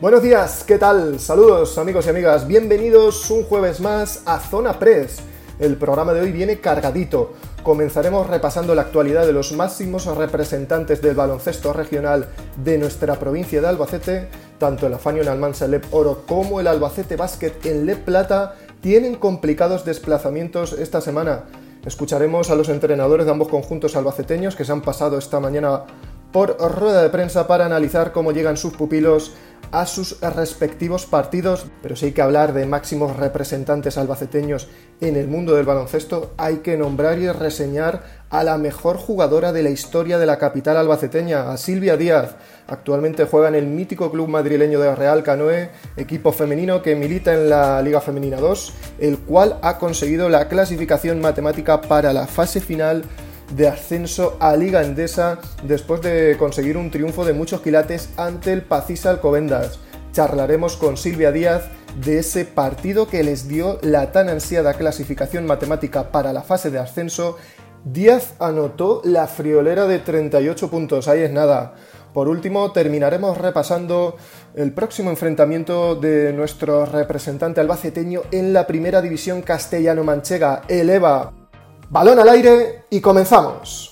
Buenos días, ¿qué tal? Saludos amigos y amigas, bienvenidos un jueves más a Zona Press. El programa de hoy viene cargadito. Comenzaremos repasando la actualidad de los máximos representantes del baloncesto regional de nuestra provincia de Albacete. Tanto el Afanio en Almansa LEP Oro como el Albacete Basket en LEP Plata tienen complicados desplazamientos esta semana. Escucharemos a los entrenadores de ambos conjuntos albaceteños que se han pasado esta mañana por rueda de prensa para analizar cómo llegan sus pupilos a sus respectivos partidos, pero si hay que hablar de máximos representantes albaceteños en el mundo del baloncesto, hay que nombrar y reseñar a la mejor jugadora de la historia de la capital albaceteña, a Silvia Díaz. Actualmente juega en el mítico club madrileño de Real Canoe, equipo femenino que milita en la Liga Femenina 2, el cual ha conseguido la clasificación matemática para la fase final de ascenso a Liga Endesa después de conseguir un triunfo de muchos quilates ante el Pacisa Alcobendas. Charlaremos con Silvia Díaz de ese partido que les dio la tan ansiada clasificación matemática para la fase de ascenso. Díaz anotó la friolera de 38 puntos, ahí es nada. Por último, terminaremos repasando el próximo enfrentamiento de nuestro representante albaceteño en la primera división castellano-manchega, el EVA. Balón al aire y comenzamos.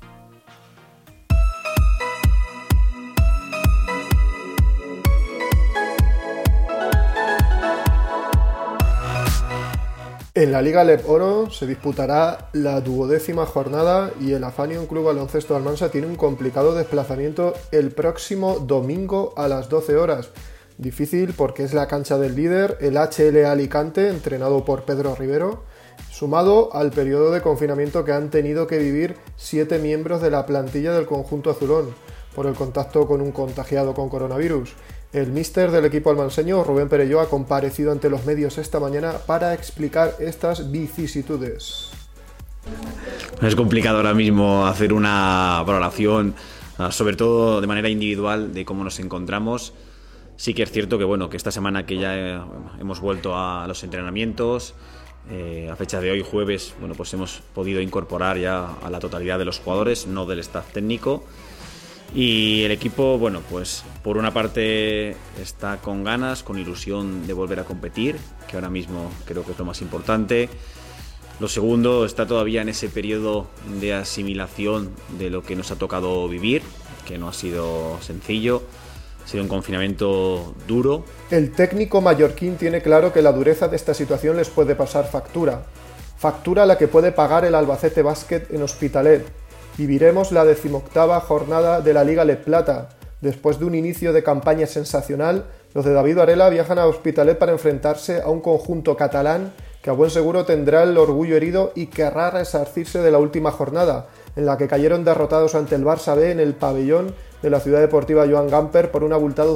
En la Liga LEP Oro se disputará la 12ª jornada y el Afanio Club Baloncesto Almansa tiene un complicado desplazamiento el próximo domingo a las 12 horas. Difícil porque es la cancha del líder, el HL Alicante, entrenado por Pedro Rivero, sumado al periodo de confinamiento que han tenido que vivir 7 miembros de la plantilla del conjunto azulón por el contacto con un contagiado con coronavirus. El míster del equipo almanseño, Rubén Perelló, ha comparecido ante los medios esta mañana para explicar estas vicisitudes. Es complicado ahora mismo hacer una valoración, sobre todo de manera individual, de cómo nos encontramos. Sí que es cierto que esta semana que ya hemos vuelto a los entrenamientos, a fecha de hoy, jueves, pues hemos podido incorporar ya a la totalidad de los jugadores, no del staff técnico. Y el equipo, pues por una parte está con ganas, con ilusión de volver a competir, que ahora mismo creo que es lo más importante. Lo segundo, está todavía en ese periodo de asimilación de lo que nos ha tocado vivir, que no ha sido sencillo. Ha sido un confinamiento duro. El técnico mallorquín tiene claro que la dureza de esta situación les puede pasar factura. Factura la que puede pagar el Albacete Basket en Hospitalet. Viviremos la 18ª jornada de la Liga LEP Plata. Después de un inicio de campaña sensacional, los de David Varela viajan a Hospitalet para enfrentarse a un conjunto catalán que a buen seguro tendrá el orgullo herido y querrá resarcirse de la última jornada, en la que cayeron derrotados ante el Barça B en el pabellón de la Ciudad Deportiva Joan Gamper por un abultado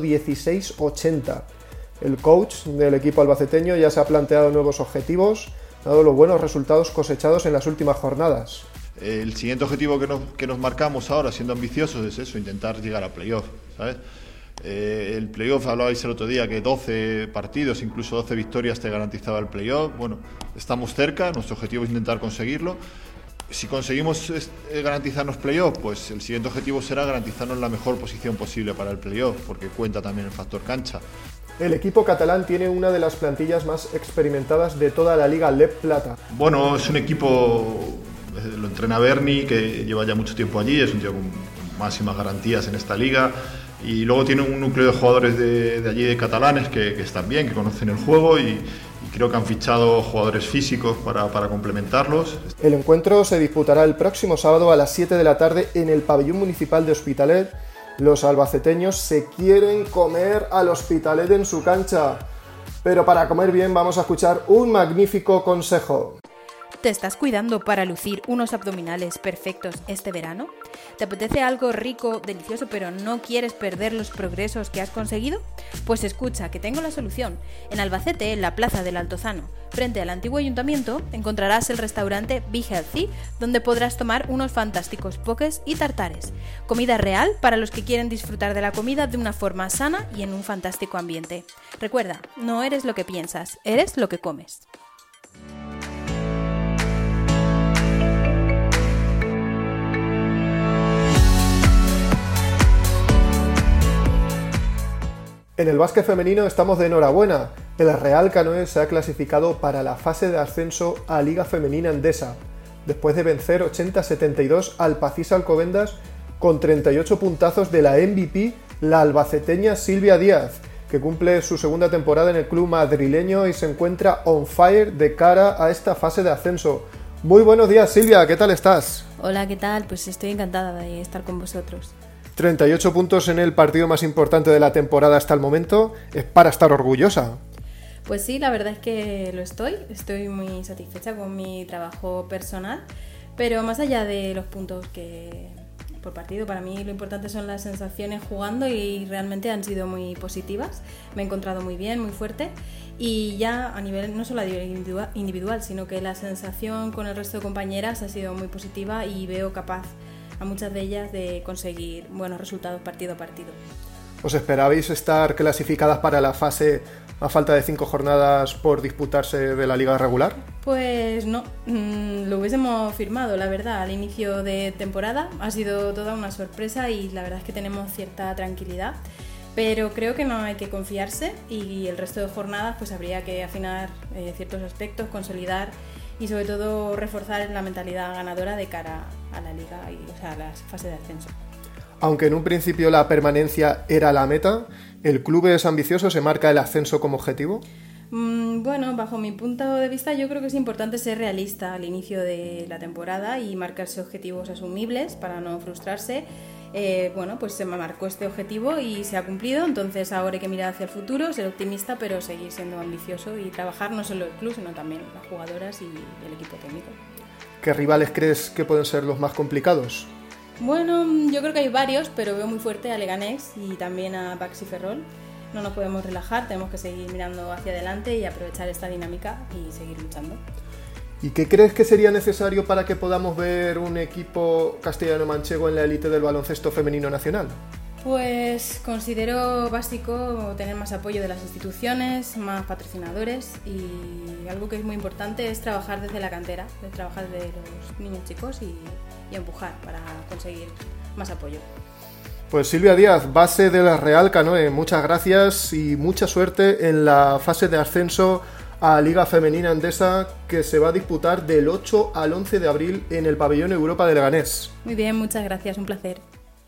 116-80. El coach del equipo albaceteño ya se ha planteado nuevos objetivos, dado los buenos resultados cosechados en las últimas jornadas. El siguiente objetivo que nos marcamos ahora, siendo ambiciosos, es eso, intentar llegar a playoff, ¿sabes? El playoff, hablabais el otro día que 12 partidos, incluso 12 victorias te garantizaba el playoff. Estamos cerca, nuestro objetivo es intentar conseguirlo. Si conseguimos garantizarnos playoff, pues el siguiente objetivo será garantizarnos la mejor posición posible para el playoff, porque cuenta también el factor cancha. El equipo catalán tiene una de las plantillas más experimentadas de toda la Liga LEP Plata. Es un equipo, lo entrena Berni, que lleva ya mucho tiempo allí, es un tío con máximas garantías en esta liga. Y luego tiene un núcleo de jugadores de allí, de catalanes, que están bien, que conocen el juego y creo que han fichado jugadores físicos para complementarlos. El encuentro se disputará el próximo sábado a las 7 de la tarde en el pabellón municipal de Hospitalet. Los albaceteños se quieren comer al Hospitalet en su cancha. Pero para comer bien vamos a escuchar un magnífico consejo. ¿Te estás cuidando para lucir unos abdominales perfectos este verano? ¿Te apetece algo rico, delicioso, pero no quieres perder los progresos que has conseguido? Pues escucha, que tengo la solución. En Albacete, en la Plaza del Altozano, frente al antiguo ayuntamiento, encontrarás el restaurante Be Healthy, donde podrás tomar unos fantásticos pokés y tartares. Comida real para los que quieren disfrutar de la comida de una forma sana y en un fantástico ambiente. Recuerda, no eres lo que piensas, eres lo que comes. En el básquet femenino estamos de enhorabuena. El Real Canoe se ha clasificado para la fase de ascenso a Liga Femenina Endesa, después de vencer 80-72 al Pacís Alcobendas con 38 puntazos de la MVP, la albaceteña Silvia Díaz, que cumple su segunda temporada en el club madrileño y se encuentra on fire de cara a esta fase de ascenso. Muy buenos días, Silvia, ¿qué tal estás? Hola, ¿qué tal? Pues estoy encantada de estar con vosotros. 38 puntos en el partido más importante de la temporada hasta el momento, es para estar orgullosa. Pues sí, la verdad es que lo estoy muy satisfecha con mi trabajo personal, pero más allá de los puntos que por partido, para mí lo importante son las sensaciones jugando y realmente han sido muy positivas. Me he encontrado muy bien, muy fuerte y ya a nivel no solo a nivel individual, sino que la sensación con el resto de compañeras ha sido muy positiva y veo capaz a muchas de ellas de conseguir buenos resultados partido a partido. ¿Os esperabais estar clasificadas para la fase a falta de 5 jornadas por disputarse de la liga regular? Pues no, lo hubiésemos firmado, la verdad, al inicio de temporada. Ha sido toda una sorpresa y la verdad es que tenemos cierta tranquilidad, pero creo que no hay que confiarse y el resto de jornadas pues habría que afinar ciertos aspectos, consolidar y sobre todo reforzar la mentalidad ganadora de cara a la liga y a la fase de ascenso. Aunque en un principio la permanencia era la meta, ¿el club es ambicioso? ¿Se marca el ascenso como objetivo? Bueno, bajo mi punto de vista yo creo que es importante ser realista al inicio de la temporada y marcarse objetivos asumibles para no frustrarse. Pues se me marcó este objetivo y se ha cumplido, entonces ahora hay que mirar hacia el futuro, ser optimista, pero seguir siendo ambicioso y trabajar no solo el club, sino también las jugadoras y el equipo técnico. ¿Qué rivales crees que pueden ser los más complicados? Bueno, yo creo que hay varios, pero veo muy fuerte a Leganés y también a Baxi Ferrol. No nos podemos relajar, tenemos que seguir mirando hacia adelante y aprovechar esta dinámica y seguir luchando. ¿Y qué crees que sería necesario para que podamos ver un equipo castellano-manchego en la élite del baloncesto femenino nacional? Pues considero básico tener más apoyo de las instituciones, más patrocinadores y algo que es muy importante es trabajar desde la cantera, trabajar desde los niños chicos y empujar para conseguir más apoyo. Pues Silvia Díaz, base del Real Canoe, muchas gracias y mucha suerte en la fase de ascenso a Liga Femenina Endesa que se va a disputar del 8 al 11 de abril en el Pabellón Europa de Leganés. Muy bien, muchas gracias, un placer.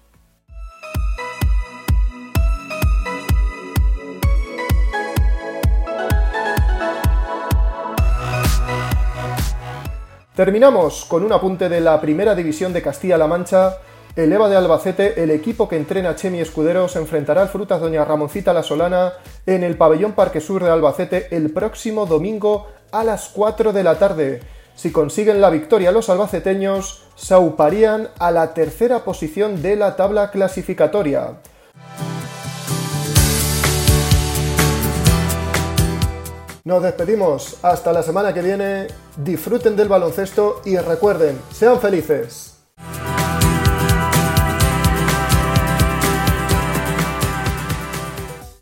Terminamos con un apunte de la Primera División de Castilla-La Mancha. El EVA de Albacete, el equipo que entrena a Chemi Escudero, se enfrentará al Frutas Doña Ramoncita La Solana en el Pabellón Parque Sur de Albacete el próximo domingo a las 4 de la tarde. Si consiguen la victoria los albaceteños, se auparían a la tercera posición de la tabla clasificatoria. Nos despedimos, hasta la semana que viene, disfruten del baloncesto y recuerden, sean felices.